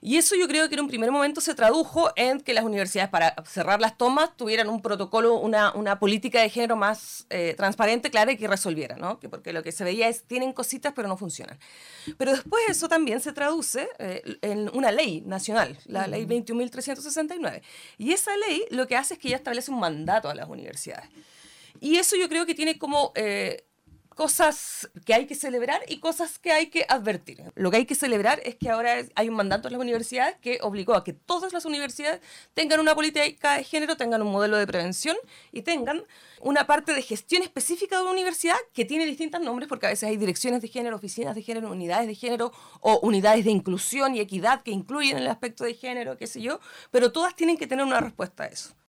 Y eso yo creo que en un primer momento se tradujo en que las universidades, para cerrar las tomas, tuvieran un protocolo, una política de género más transparente, clara y que resolviera, ¿no? Porque lo que se veía es, tienen cositas pero no funcionan. Pero después eso también se traduce en una ley nacional, la ley 21.369. Y esa ley lo que hace es que ya establece un mandato a las universidades. Y eso yo creo que tiene como cosas que hay que celebrar y cosas que hay que advertir. Lo que hay que celebrar es que ahora hay un mandato en las universidades que obligó a que todas las universidades tengan una política de género, tengan un modelo de prevención y tengan una parte de gestión específica de una universidad que tiene distintos nombres, porque a veces hay direcciones de género, oficinas de género, unidades de género o unidades de inclusión y equidad que incluyen el aspecto de género, qué sé yo, pero todas tienen que tener una respuesta a eso.